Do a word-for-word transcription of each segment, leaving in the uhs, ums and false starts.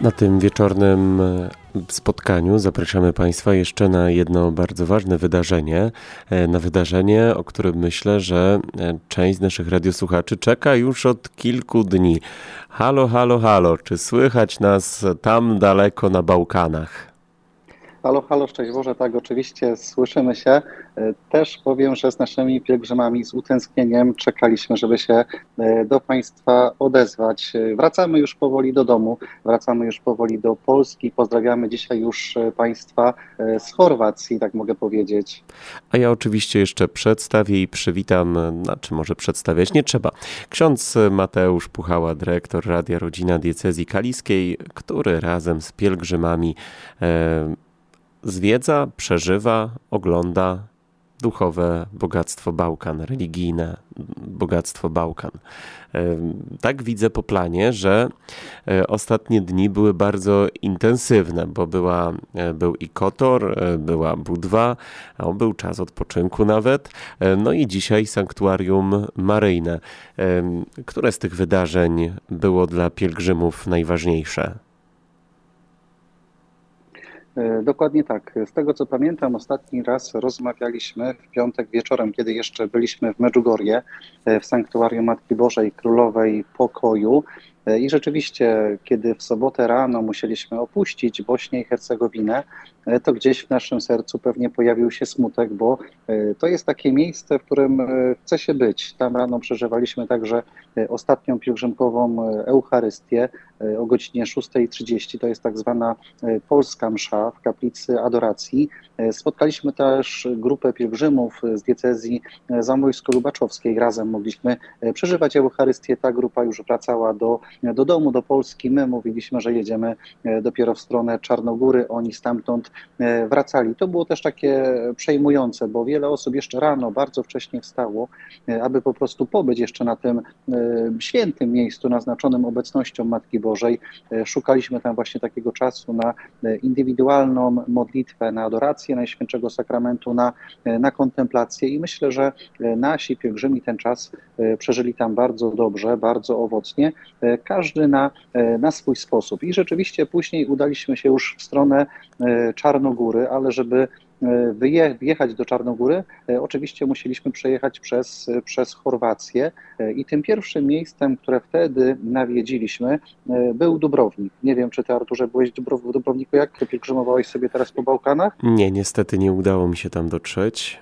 Na tym wieczornym spotkaniu zapraszamy Państwa jeszcze na jedno bardzo ważne wydarzenie. Na wydarzenie, o którym myślę, że część z naszych radiosłuchaczy czeka już od kilku dni. Halo, halo, halo, czy słychać nas tam daleko na Bałkanach? Halo, halo, szczęść Boże, tak, oczywiście słyszymy się. Też powiem, że z naszymi pielgrzymami z utęsknieniem czekaliśmy, żeby się do Państwa odezwać. Wracamy już powoli do domu, wracamy już powoli do Polski. Pozdrawiamy dzisiaj już Państwa z Chorwacji, tak mogę powiedzieć. A ja oczywiście jeszcze przedstawię i przywitam, znaczy może przedstawiać nie trzeba, ksiądz Mateusz Puchała, dyrektor Radia Rodzina Diecezji Kaliskiej, który razem z pielgrzymami e, zwiedza, przeżywa, ogląda duchowe bogactwo Bałkan, religijne bogactwo Bałkan. Tak widzę po planie, że ostatnie dni były bardzo intensywne, bo była, był i Kotor, była Budwa, był czas odpoczynku nawet, no i dzisiaj sanktuarium maryjne. Które z tych wydarzeń było dla pielgrzymów najważniejsze? Dokładnie tak. Z tego co pamiętam, ostatni raz rozmawialiśmy w piątek wieczorem, kiedy jeszcze byliśmy w Medjugorje, w Sanktuarium Matki Bożej Królowej Pokoju. I rzeczywiście, kiedy w sobotę rano musieliśmy opuścić Bośnię i Hercegowinę, to gdzieś w naszym sercu pewnie pojawił się smutek, bo to jest takie miejsce, w którym chce się być. Tam rano przeżywaliśmy także ostatnią pielgrzymkową Eucharystię o godzinie szóstej trzydzieści. To jest tak zwana polska msza w kaplicy adoracji. Spotkaliśmy też grupę pielgrzymów z diecezji zamojsko-lubaczowskiej. Razem mogliśmy przeżywać Eucharystię. Ta grupa już wracała do do domu, do Polski. My mówiliśmy, że jedziemy dopiero w stronę Czarnogóry, oni stamtąd wracali. To było też takie przejmujące, bo wiele osób jeszcze rano, bardzo wcześnie wstało, aby po prostu pobyć jeszcze na tym świętym miejscu naznaczonym obecnością Matki Bożej. Szukaliśmy tam właśnie takiego czasu na indywidualną modlitwę, na adorację Najświętszego Sakramentu, na, na kontemplację i myślę, że nasi pielgrzymi ten czas przeżyli tam bardzo dobrze, bardzo owocnie. Każdy na, na swój sposób. I rzeczywiście później udaliśmy się już w stronę Czarnogóry, ale żeby wyjechać do Czarnogóry, oczywiście musieliśmy przejechać przez, przez Chorwację i tym pierwszym miejscem, które wtedy nawiedziliśmy, był Dubrownik. Nie wiem, czy ty, Arturze, byłeś w Dubrowniku, jak pielgrzymowałeś sobie teraz po Bałkanach? Nie, niestety nie udało mi się tam dotrzeć.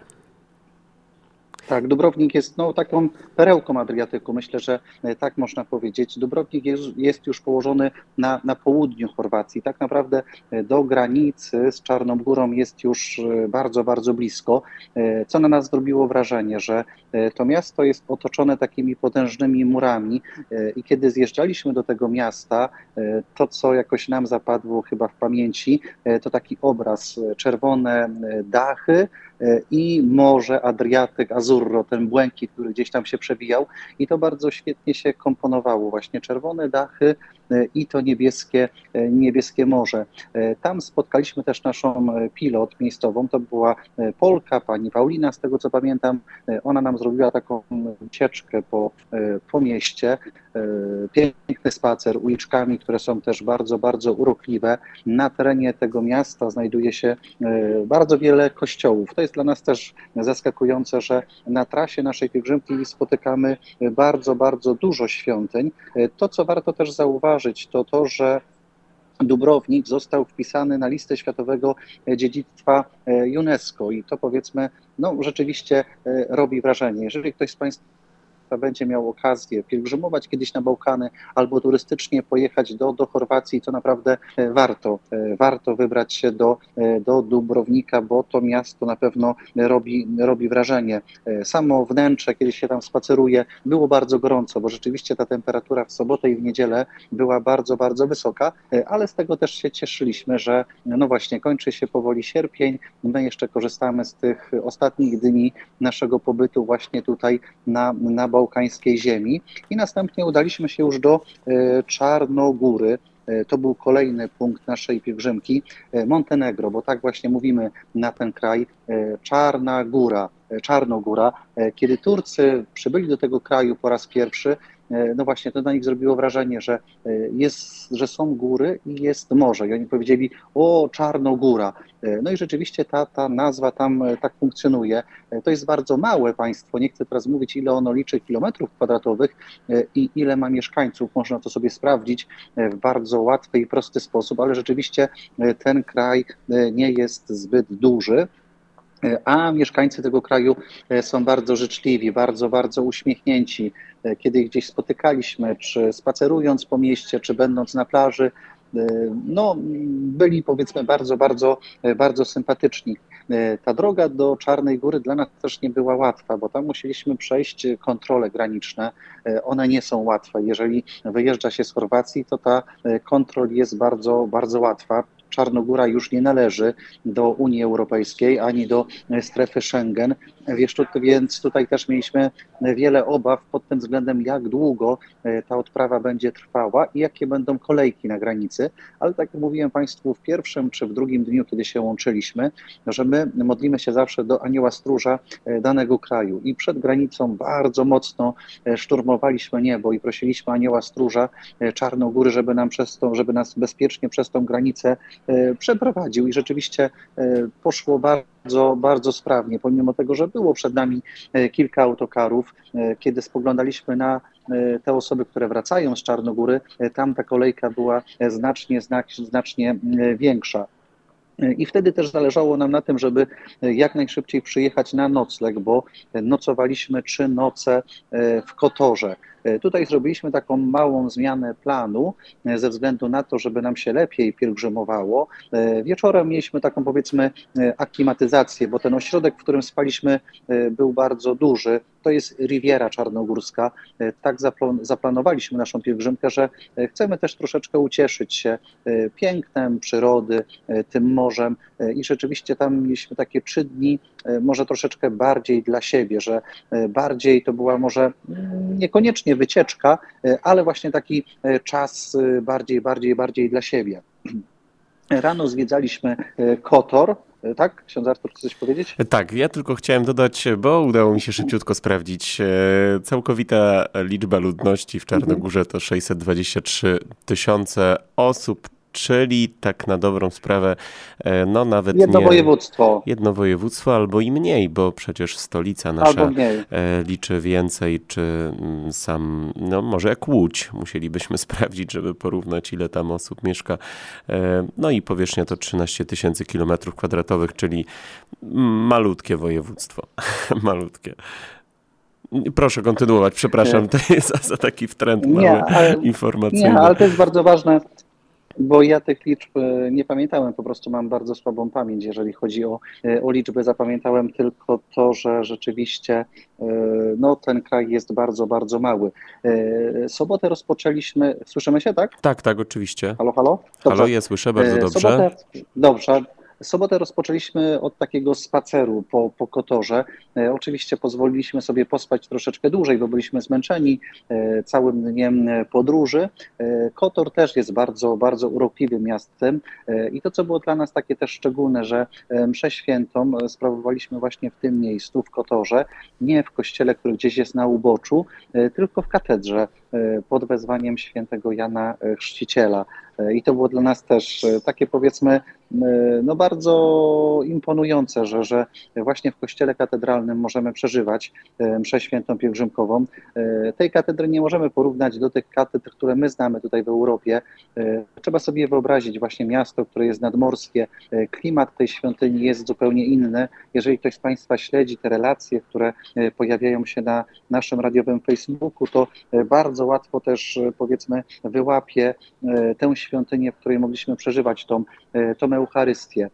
Tak, Dubrownik jest no, taką perełką Adriatyku, myślę, że tak można powiedzieć. Dubrownik jest, jest już położony na, na południu Chorwacji. Tak naprawdę do granicy z Czarną Górą jest już bardzo, bardzo blisko, co na nas zrobiło wrażenie, że to miasto jest otoczone takimi potężnymi murami i kiedy zjeżdżaliśmy do tego miasta, to co jakoś nam zapadło chyba w pamięci, to taki obraz, czerwone dachy i morze, Adriatyk, Azurro, ten błękit, który gdzieś tam się przewijał i to bardzo świetnie się komponowało, właśnie czerwone dachy i to niebieskie, niebieskie morze. Tam spotkaliśmy też naszą pilot miejscową, to była Polka, pani Paulina, z tego co pamiętam, ona nam zrobiła taką ucieczkę po, po mieście, piękny spacer uliczkami, które są też bardzo, bardzo urokliwe. Na terenie tego miasta znajduje się bardzo wiele kościołów. To jest dla nas też zaskakujące, że na trasie naszej pielgrzymki spotykamy bardzo, bardzo dużo świątyń. To, co warto też zauważyć, to to, że Dubrownik został wpisany na listę Światowego Dziedzictwa UNESCO i to powiedzmy, no rzeczywiście robi wrażenie. Jeżeli ktoś z Państwa będzie miał okazję pielgrzymować kiedyś na Bałkany albo turystycznie pojechać do, do Chorwacji, to naprawdę warto, warto wybrać się do, do Dubrownika, bo to miasto na pewno robi, robi wrażenie. Samo wnętrze, kiedy się tam spaceruje, było bardzo gorąco, bo rzeczywiście ta temperatura w sobotę i w niedzielę była bardzo, bardzo wysoka, ale z tego też się cieszyliśmy, że no właśnie kończy się powoli sierpień, my jeszcze korzystamy z tych ostatnich dni naszego pobytu właśnie tutaj na, na bałkańskiej ziemi i następnie udaliśmy się już do Czarnogóry. To był kolejny punkt naszej pielgrzymki, Montenegro, bo tak właśnie mówimy na ten kraj, Czarna Góra, Czarnogóra. Kiedy Turcy przybyli do tego kraju po raz pierwszy, no właśnie, to na nich zrobiło wrażenie, że, jest, że są góry i jest morze. I oni powiedzieli: o, Czarnogóra. No i rzeczywiście ta, ta nazwa tam tak funkcjonuje. To jest bardzo małe państwo, nie chcę teraz mówić, ile ono liczy kilometrów kwadratowych i ile ma mieszkańców, można to sobie sprawdzić w bardzo łatwy i prosty sposób, ale rzeczywiście ten kraj nie jest zbyt duży, a mieszkańcy tego kraju są bardzo życzliwi, bardzo, bardzo uśmiechnięci. Kiedy ich gdzieś spotykaliśmy, czy spacerując po mieście, czy będąc na plaży, no, byli, powiedzmy, bardzo, bardzo, bardzo sympatyczni. Ta droga do Czarnej Góry dla nas też nie była łatwa, bo tam musieliśmy przejść kontrole graniczne. One nie są łatwe. Jeżeli wyjeżdża się z Chorwacji, to ta kontrola jest bardzo, bardzo łatwa. Czarnogóra już nie należy do Unii Europejskiej ani do strefy Schengen, więc tutaj też mieliśmy wiele obaw pod tym względem, jak długo ta odprawa będzie trwała i jakie będą kolejki na granicy, ale tak jak mówiłem Państwu w pierwszym czy w drugim dniu, kiedy się łączyliśmy, że my modlimy się zawsze do Anioła Stróża danego kraju i przed granicą bardzo mocno szturmowaliśmy niebo i prosiliśmy Anioła Stróża Czarnogóry, żeby nam przez to, żeby nas bezpiecznie przez tą granicę przeprowadził i rzeczywiście poszło bardzo, bardzo sprawnie, pomimo tego, że było przed nami kilka autokarów. Kiedy spoglądaliśmy na te osoby, które wracają z Czarnogóry, tam ta kolejka była znacznie, znacznie większa. I wtedy też zależało nam na tym, żeby jak najszybciej przyjechać na nocleg, bo nocowaliśmy trzy noce w Kotorze. Tutaj zrobiliśmy taką małą zmianę planu ze względu na to, żeby nam się lepiej pielgrzymowało. Wieczorem mieliśmy taką, powiedzmy, aklimatyzację, bo ten ośrodek, w którym spaliśmy, był bardzo duży. To jest Riviera Czarnogórska. Tak zaplanowaliśmy naszą pielgrzymkę, że chcemy też troszeczkę ucieszyć się pięknem przyrody, tym morzem i rzeczywiście tam mieliśmy takie trzy dni, może troszeczkę bardziej dla siebie, że bardziej to była może niekoniecznie wycieczka, ale właśnie taki czas bardziej, bardziej, bardziej dla siebie. Rano zwiedzaliśmy Kotor. Tak? Ksiądz Artur, chce coś powiedzieć? Tak, ja tylko chciałem dodać, bo udało mi się szybciutko sprawdzić. Całkowita liczba ludności w Czarnogórze to sześćset dwadzieścia trzy tysiące osób, czyli tak na dobrą sprawę, no nawet jedno nie... województwo. Jedno województwo albo i mniej, bo przecież stolica nasza liczy więcej, czy sam, no może jak Łódź, musielibyśmy sprawdzić, żeby porównać, ile tam osób mieszka. No i powierzchnia to trzynaście tysięcy kilometrów kwadratowych, czyli malutkie województwo. Malutkie. Proszę kontynuować, przepraszam, to jest za taki wtręt mały nie, ale, informacyjny. Nie, ale to jest bardzo ważne, bo ja tych liczb nie pamiętałem, po prostu mam bardzo słabą pamięć, jeżeli chodzi o, o liczby. Zapamiętałem tylko to, że rzeczywiście no, ten kraj jest bardzo, bardzo mały. Sobotę rozpoczęliśmy, słyszymy się, tak? Tak, tak, oczywiście. Halo, halo? Dobrze. Halo, ja słyszę, bardzo dobrze. Sobotę, dobrze. Sobotę rozpoczęliśmy od takiego spaceru po, po Kotorze. E, oczywiście pozwoliliśmy sobie pospać troszeczkę dłużej, bo byliśmy zmęczeni e, całym dniem podróży. E, Kotor też jest bardzo, bardzo urokliwym miastem e, i to, co było dla nas takie też szczególne, że mszę świętą sprawowaliśmy właśnie w tym miejscu, w Kotorze, nie w kościele, który gdzieś jest na uboczu, e, tylko w katedrze e, pod wezwaniem świętego Jana Chrzciciela. E, I to było dla nas też e, takie, powiedzmy, no bardzo imponujące, że, że właśnie w kościele katedralnym możemy przeżywać mszę świętą pielgrzymkową. Tej katedry nie możemy porównać do tych katedr, które my znamy tutaj w Europie. Trzeba sobie wyobrazić właśnie miasto, które jest nadmorskie. Klimat tej świątyni jest zupełnie inny. Jeżeli ktoś z Państwa śledzi te relacje, które pojawiają się na naszym radiowym Facebooku, to bardzo łatwo też, powiedzmy, wyłapie tę świątynię, w której mogliśmy przeżywać tą, tą Eucharystię.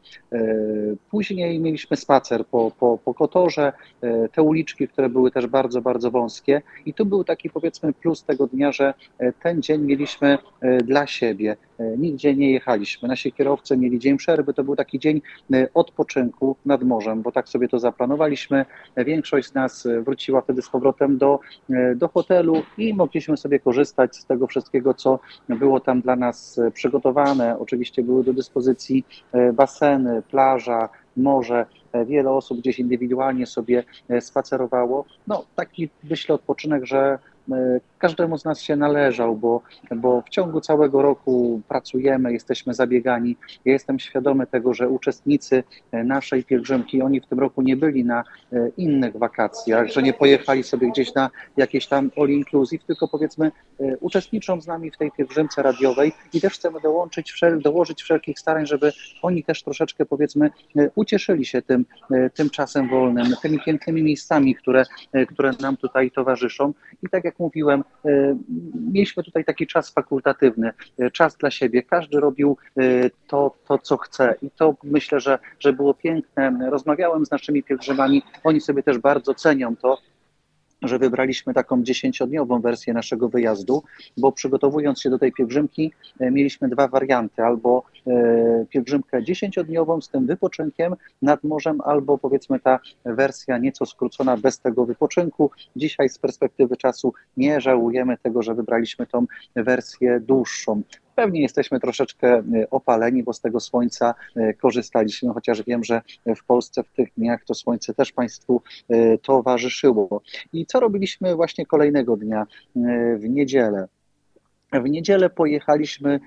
Później mieliśmy spacer po, po, po Kotorze, te uliczki, które były też bardzo, bardzo wąskie i tu był taki, powiedzmy, plus tego dnia, że ten dzień mieliśmy dla siebie. Nigdzie nie jechaliśmy. Nasi kierowcy mieli dzień przerwy, to był taki dzień odpoczynku nad morzem, bo tak sobie to zaplanowaliśmy. Większość z nas wróciła wtedy z powrotem do, do hotelu i mogliśmy sobie korzystać z tego wszystkiego, co było tam dla nas przygotowane. Oczywiście były do dyspozycji baseny, plaża, morze. Wiele osób gdzieś indywidualnie sobie spacerowało. No taki, myślę, odpoczynek, że każdemu z nas się należał, bo, bo w ciągu całego roku pracujemy, jesteśmy zabiegani. Ja jestem świadomy tego, że uczestnicy naszej pielgrzymki, oni w tym roku nie byli na innych wakacjach, że nie pojechali sobie gdzieś na jakieś tam all inclusive, tylko powiedzmy uczestniczą z nami w tej pielgrzymce radiowej i też chcemy dołączyć, dołożyć wszelkich starań, żeby oni też troszeczkę powiedzmy ucieszyli się tym, tym czasem wolnym, tymi pięknymi miejscami, które, które nam tutaj towarzyszą. I tak jak mówiłem, mieliśmy tutaj taki czas fakultatywny, czas dla siebie. Każdy robił to, to co chce i to myślę, że, że było piękne. Rozmawiałem z naszymi pielgrzymami, oni sobie też bardzo cenią to, że wybraliśmy taką dziesięciodniową wersję naszego wyjazdu, bo przygotowując się do tej pielgrzymki mieliśmy dwa warianty, albo pielgrzymkę dziesięciodniową z tym wypoczynkiem nad morzem, albo powiedzmy ta wersja nieco skrócona bez tego wypoczynku. Dzisiaj z perspektywy czasu nie żałujemy tego, że wybraliśmy tą wersję dłuższą. Pewnie jesteśmy troszeczkę opaleni, bo z tego słońca korzystaliśmy, chociaż wiem, że w Polsce w tych dniach to słońce też Państwu towarzyszyło. I co robiliśmy właśnie kolejnego dnia, w niedzielę? W niedzielę pojechaliśmy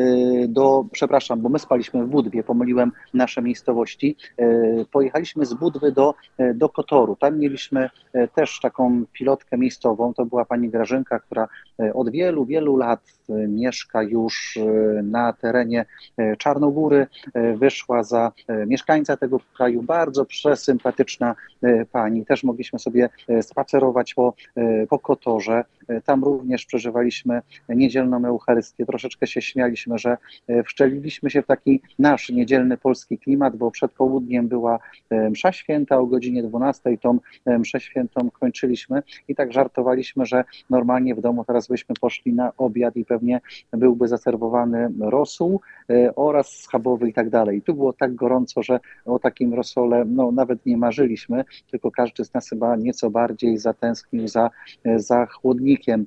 do, przepraszam, bo my spaliśmy w Budwie, pomyliłem nasze miejscowości, pojechaliśmy z Budwy do, do Kotoru. Tam mieliśmy też taką pilotkę miejscową, to była pani Grażynka, która od wielu, wielu lat mieszka już na terenie Czarnogóry, wyszła za mieszkańca tego kraju, bardzo przesympatyczna pani. Też mogliśmy sobie spacerować po, po Kotorze, tam również przeżywaliśmy niedzielną Eucharystię. Troszeczkę się śmialiśmy, że wszczeliliśmy się w taki nasz niedzielny polski klimat, bo przed południem była msza święta o godzinie dwunastej, tą mszę świętą kończyliśmy i tak żartowaliśmy, że normalnie w domu teraz byśmy poszli na obiad i pewnie byłby zaserwowany rosół oraz schabowy i tak dalej. Tu było tak gorąco, że o takim rosole no, nawet nie marzyliśmy, tylko każdy z nas chyba nieco bardziej zatęsknił za, za chłodnikiem.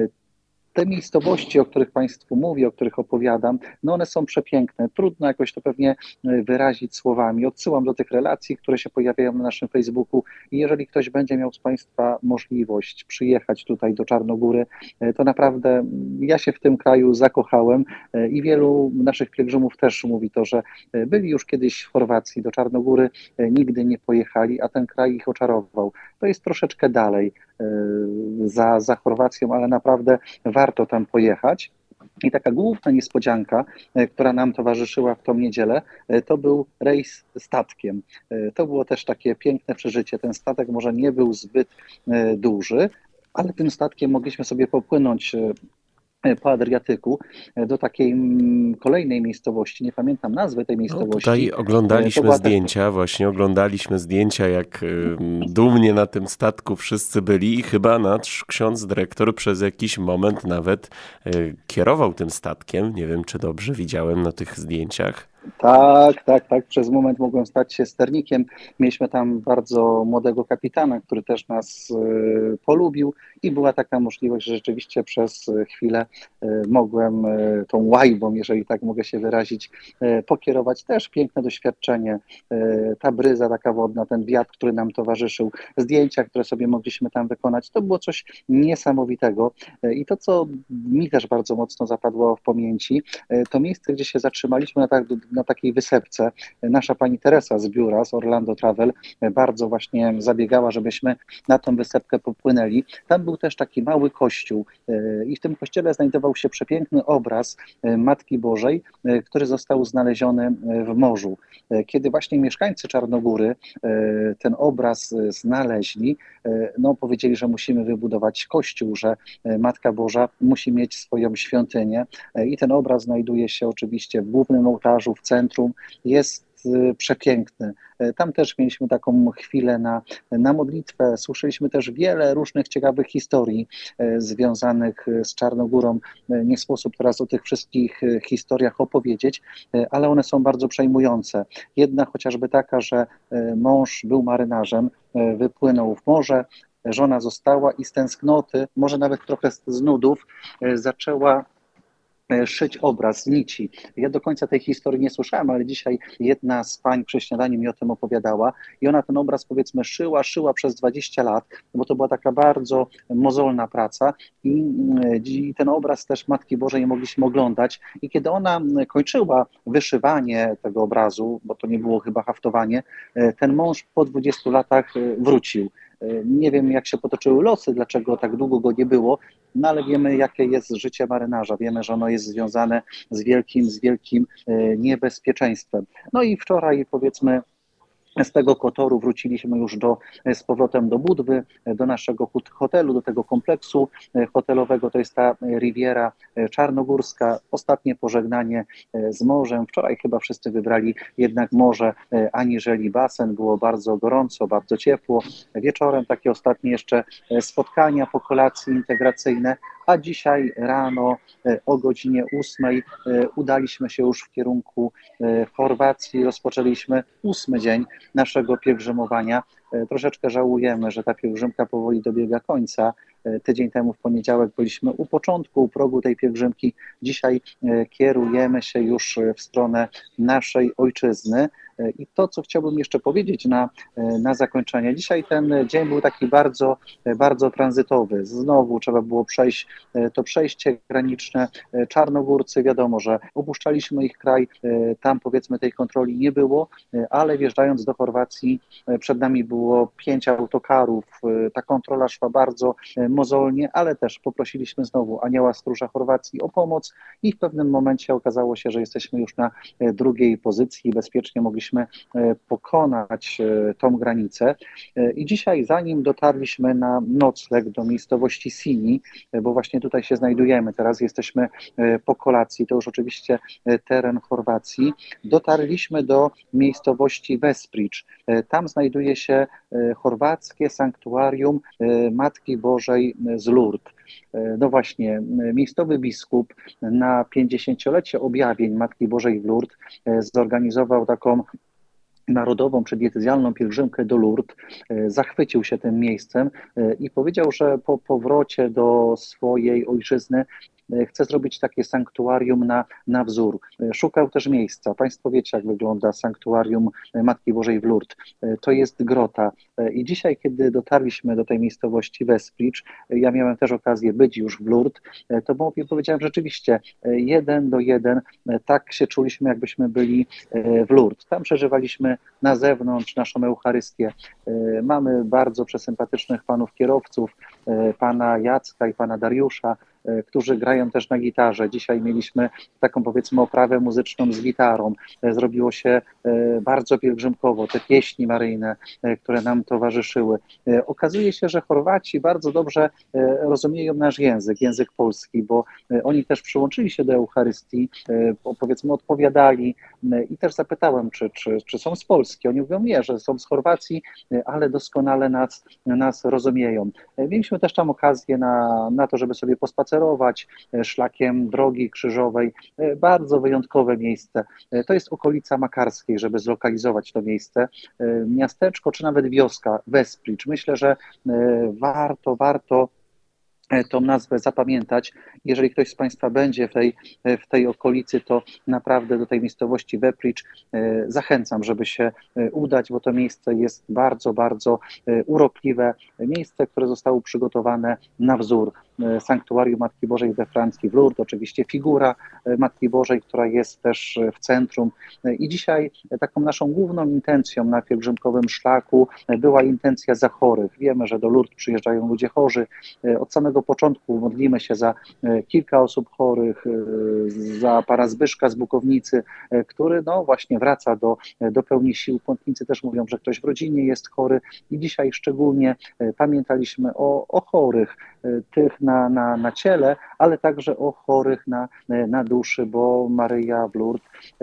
Te miejscowości, o których Państwu mówię, o których opowiadam, no one są przepiękne. Trudno jakoś to pewnie wyrazić słowami. Odsyłam do tych relacji, które się pojawiają na naszym Facebooku i jeżeli ktoś będzie miał z Państwa możliwość przyjechać tutaj do Czarnogóry, to naprawdę ja się w tym kraju zakochałem i wielu naszych pielgrzymów też mówi to, że byli już kiedyś w Chorwacji, do Czarnogóry nigdy nie pojechali, a ten kraj ich oczarował. To jest troszeczkę dalej za, za Chorwacją, ale naprawdę warto tam pojechać. I taka główna niespodzianka, która nam towarzyszyła w tą niedzielę, to był rejs statkiem. To było też takie piękne przeżycie. Ten statek może nie był zbyt duży, ale tym statkiem mogliśmy sobie popłynąć po Adriatyku do takiej kolejnej miejscowości, nie pamiętam nazwy tej miejscowości. No, tutaj oglądaliśmy zdjęcia, tak... właśnie oglądaliśmy zdjęcia, jak dumnie na tym statku wszyscy byli i chyba nasz ksiądz dyrektor przez jakiś moment nawet kierował tym statkiem. Nie wiem, czy dobrze widziałem na tych zdjęciach. Tak, tak, tak. Przez moment mogłem stać się sternikiem. Mieliśmy tam bardzo młodego kapitana, który też nas y, polubił i była taka możliwość, że rzeczywiście przez chwilę y, mogłem y, tą łajbą, jeżeli tak mogę się wyrazić, y, pokierować. Też piękne doświadczenie. Y, ta bryza taka wodna, ten wiatr, który nam towarzyszył, zdjęcia, które sobie mogliśmy tam wykonać, to było coś niesamowitego. Y, I to, co mi też bardzo mocno zapadło w pamięci, y, to miejsce, gdzie się zatrzymaliśmy na tak na takiej wysepce. Nasza pani Teresa z biura, z Orlando Travel, bardzo właśnie zabiegała, żebyśmy na tą wysepkę popłynęli. Tam był też taki mały kościół i w tym kościele znajdował się przepiękny obraz Matki Bożej, który został znaleziony w morzu. Kiedy właśnie mieszkańcy Czarnogóry ten obraz znaleźli, no powiedzieli, że musimy wybudować kościół, że Matka Boża musi mieć swoją świątynię i ten obraz znajduje się oczywiście w głównym ołtarzu, w centrum, jest przepiękny. Tam też mieliśmy taką chwilę na, na modlitwę. Słyszeliśmy też wiele różnych ciekawych historii związanych z Czarnogórą. Nie sposób teraz o tych wszystkich historiach opowiedzieć, ale one są bardzo przejmujące. Jedna chociażby taka, że mąż był marynarzem, wypłynął w morze, żona została i z tęsknoty, może nawet trochę z nudów, zaczęła szyć obraz z nici. Ja do końca tej historii nie słyszałem, ale dzisiaj jedna z pań przy śniadaniu mi o tym opowiadała i ona ten obraz, powiedzmy, szyła, szyła przez dwadzieścia lat, bo to była taka bardzo mozolna praca i, i ten obraz też Matki Bożej mogliśmy oglądać i kiedy ona kończyła wyszywanie tego obrazu, bo to nie było chyba haftowanie, ten mąż po dwudziestu latach wrócił. Nie wiem, jak się potoczyły losy, dlaczego tak długo go nie było, no ale wiemy, jakie jest życie marynarza. Wiemy, że ono jest związane z wielkim, z wielkim niebezpieczeństwem. No i wczoraj, powiedzmy, z tego Kotoru wróciliśmy już do, z powrotem do Budwy, do naszego hotelu, do tego kompleksu hotelowego. To jest ta Riviera Czarnogórska. Ostatnie pożegnanie z morzem. Wczoraj chyba wszyscy wybrali jednak morze aniżeli basen. Było bardzo gorąco, bardzo ciepło. Wieczorem takie ostatnie jeszcze spotkania po kolacji integracyjne, a dzisiaj rano o godzinie ósmej udaliśmy się już w kierunku Chorwacji. Rozpoczęliśmy ósmy dzień naszego pielgrzymowania. Troszeczkę żałujemy, że ta pielgrzymka powoli dobiega końca. Tydzień temu w poniedziałek byliśmy u początku, u progu tej pielgrzymki. Dzisiaj kierujemy się już w stronę naszej ojczyzny. I to, co chciałbym jeszcze powiedzieć na, na zakończenie. Dzisiaj ten dzień był taki bardzo, bardzo tranzytowy. Znowu trzeba było przejść to przejście graniczne. Czarnogórcy, wiadomo, że opuszczaliśmy ich kraj, tam powiedzmy tej kontroli nie było, ale wjeżdżając do Chorwacji przed nami było pięć autokarów. Ta kontrola szła bardzo mozolnie, ale też poprosiliśmy znowu Anioła Stróża Chorwacji o pomoc i w pewnym momencie okazało się, że jesteśmy już na drugiej pozycji i bezpiecznie mogliśmy pokonać tą granicę. I dzisiaj, zanim dotarliśmy na nocleg do miejscowości Sinj, bo właśnie tutaj się znajdujemy, teraz jesteśmy po kolacji, to już oczywiście teren Chorwacji, dotarliśmy do miejscowości Veszprich. Tam znajduje się chorwackie sanktuarium Matki Bożej z Lourdes. No właśnie, miejscowy biskup na pięćdziesięciolecie objawień Matki Bożej w Lourdes zorganizował taką narodową czy diecezjalną pielgrzymkę do Lourdes, zachwycił się tym miejscem i powiedział, że po powrocie do swojej ojczyzny chce zrobić takie sanktuarium na, na wzór. Szukał też miejsca. Państwo wiecie, jak wygląda sanktuarium Matki Bożej w Lourdes. To jest grota. I dzisiaj, kiedy dotarliśmy do tej miejscowości Veszprich, ja miałem też okazję być już w Lourdes, to mówię, powiedziałem rzeczywiście, jeden do jeden, tak się czuliśmy, jakbyśmy byli w Lourdes. Tam przeżywaliśmy na zewnątrz naszą Eucharystię. Mamy bardzo przesympatycznych panów kierowców, pana Jacka i pana Dariusza, którzy grają też na gitarze. Dzisiaj mieliśmy taką, powiedzmy, oprawę muzyczną z gitarą. Zrobiło się bardzo pielgrzymkowo, te pieśni maryjne, które nam towarzyszyły. Okazuje się, że Chorwaci bardzo dobrze rozumieją nasz język, język polski, bo oni też przyłączyli się do Eucharystii, powiedzmy, odpowiadali i też zapytałem, czy, czy, czy są z Polski. Oni mówią, nie, że są z Chorwacji, ale doskonale nas, nas rozumieją. Mieliśmy też tam okazję na, na to, żeby sobie pospacerować szlakiem drogi krzyżowej. Bardzo wyjątkowe miejsce. To jest okolica Makarskiej, żeby zlokalizować to miejsce. Miasteczko, czy nawet wioska, Veszprich. Myślę, że warto, warto tą nazwę zapamiętać. Jeżeli ktoś z Państwa będzie w tej, w tej okolicy, to naprawdę do tej miejscowości Veszprich zachęcam, żeby się udać, bo to miejsce jest bardzo, bardzo urokliwe. Miejsce, które zostało przygotowane na wzór Sanktuarium Matki Bożej we Francji w Lourdes, oczywiście figura Matki Bożej, która jest też w centrum. I dzisiaj taką naszą główną intencją na pielgrzymkowym szlaku była intencja za chorych. Wiemy, że do Lourdes przyjeżdżają ludzie chorzy. Od samego początku modlimy się za kilka osób chorych, za pana Zbyszka z Bukownicy, który no właśnie wraca do, do pełni sił. Pątnicy też mówią, że ktoś w rodzinie jest chory i dzisiaj szczególnie pamiętaliśmy o, o chorych, tych na, na, na ciele, ale także o chorych na, na duszy, bo Maryja w Lourdes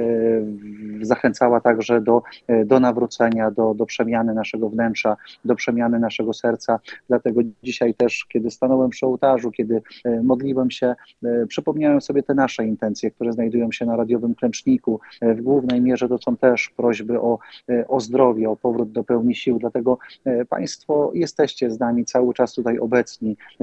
zachęcała także do, do nawrócenia, do, do przemiany naszego wnętrza, do przemiany naszego serca. Dlatego dzisiaj też, kiedy stanąłem przy ołtarzu, kiedy modliłem się, przypomniałem sobie te nasze intencje, które znajdują się na radiowym klęczniku. W głównej mierze to są też prośby o, o zdrowie, o powrót do pełni sił. Dlatego Państwo jesteście z nami cały czas tutaj obecni.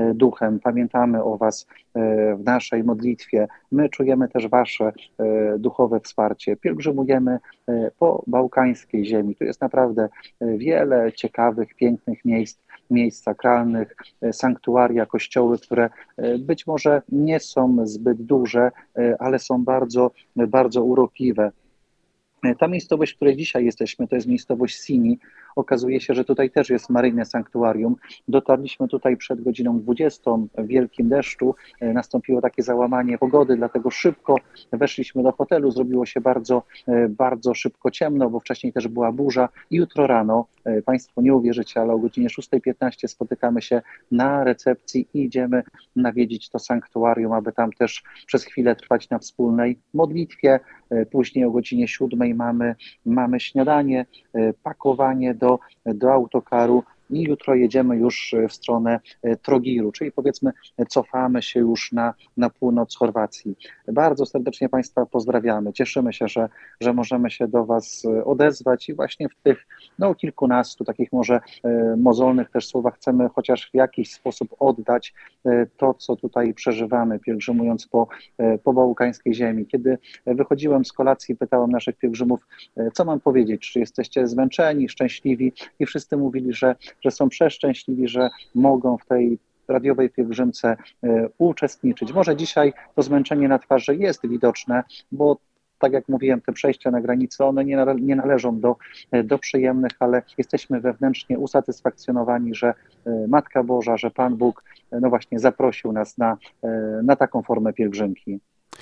duchem, pamiętamy o Was w naszej modlitwie. My czujemy też Wasze duchowe wsparcie. Pielgrzymujemy po bałkańskiej ziemi. Tu jest naprawdę wiele ciekawych, pięknych miejsc, miejsc sakralnych, sanktuaria, kościoły, które być może nie są zbyt duże, ale są bardzo, bardzo urokliwe. Ta miejscowość, w której dzisiaj jesteśmy, to jest miejscowość Sini. Okazuje się, że tutaj też jest maryjne sanktuarium. Dotarliśmy tutaj przed godziną dwudziestą w wielkim deszczu. Nastąpiło takie załamanie pogody, dlatego szybko weszliśmy do hotelu. Zrobiło się bardzo, bardzo szybko ciemno, bo wcześniej też była burza. I jutro rano, Państwo nie uwierzycie, ale o godzinie szósta piętnaście spotykamy się na recepcji i idziemy nawiedzić to sanktuarium, aby tam też przez chwilę trwać na wspólnej modlitwie. Później o godzinie siódmej mamy, mamy śniadanie, pakowanie do, do autokaru i jutro jedziemy już w stronę Trogiru, czyli powiedzmy cofamy się już na, na północ Chorwacji. Bardzo serdecznie Państwa pozdrawiamy. Cieszymy się, że, że możemy się do Was odezwać i właśnie w tych no, kilkunastu takich może mozolnych też słowach chcemy chociaż w jakiś sposób oddać to, co tutaj przeżywamy, pielgrzymując po, po bałkańskiej ziemi. Kiedy wychodziłem z kolacji, pytałem naszych pielgrzymów, co mam powiedzieć, czy jesteście zmęczeni, szczęśliwi i wszyscy mówili, że że są przeszczęśliwi, że mogą w tej radiowej pielgrzymce uczestniczyć. Może dzisiaj to zmęczenie na twarzy jest widoczne, bo tak jak mówiłem, te przejścia na granicy, one nie, nale- nie należą do, do przyjemnych, ale jesteśmy wewnętrznie usatysfakcjonowani, że Matka Boża, że Pan Bóg no właśnie zaprosił nas na, na taką formę pielgrzymki.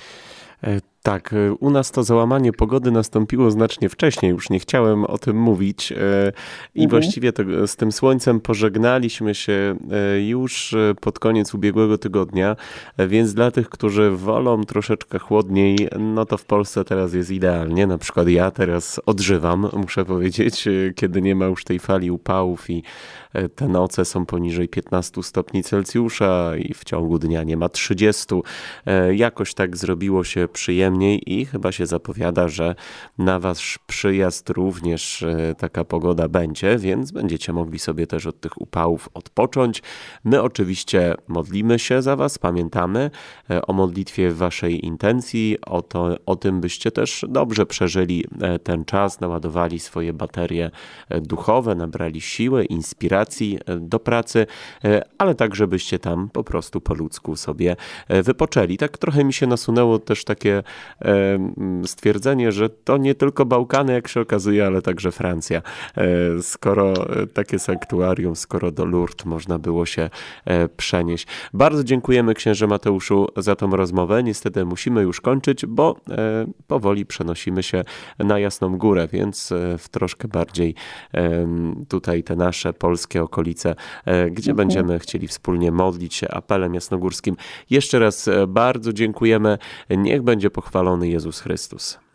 Tak, u nas to załamanie pogody nastąpiło znacznie wcześniej, już nie chciałem o tym mówić i mhm. właściwie to z tym słońcem pożegnaliśmy się już pod koniec ubiegłego tygodnia, więc dla tych, którzy wolą troszeczkę chłodniej, no to w Polsce teraz jest idealnie. Na przykład ja teraz odżywam, muszę powiedzieć, kiedy nie ma już tej fali upałów i te noce są poniżej piętnastu stopni Celsjusza i w ciągu dnia nie ma trzydziestu. Jakoś tak zrobiło się przyjemniej i chyba się zapowiada, że na wasz przyjazd również taka pogoda będzie, więc będziecie mogli sobie też od tych upałów odpocząć. My oczywiście modlimy się za was, pamiętamy o modlitwie w waszej intencji, o, to, o tym byście też dobrze przeżyli ten czas, naładowali swoje baterie duchowe, nabrali siły, inspiracji do pracy, ale tak, żebyście tam po prostu po ludzku sobie wypoczęli. Tak trochę mi się nasunęło też takie stwierdzenie, że to nie tylko Bałkany, jak się okazuje, ale także Francja. Skoro takie sanktuarium, skoro do Lourdes można było się przenieść. Bardzo dziękujemy księże Mateuszu za tą rozmowę. Niestety musimy już kończyć, bo powoli przenosimy się na Jasną Górę, więc w troszkę bardziej tutaj te nasze polskie okolice, gdzie mhm. będziemy chcieli wspólnie modlić się apelem jasnogórskim. Jeszcze raz bardzo dziękujemy. Niech będzie pochwalony Jezus Chrystus.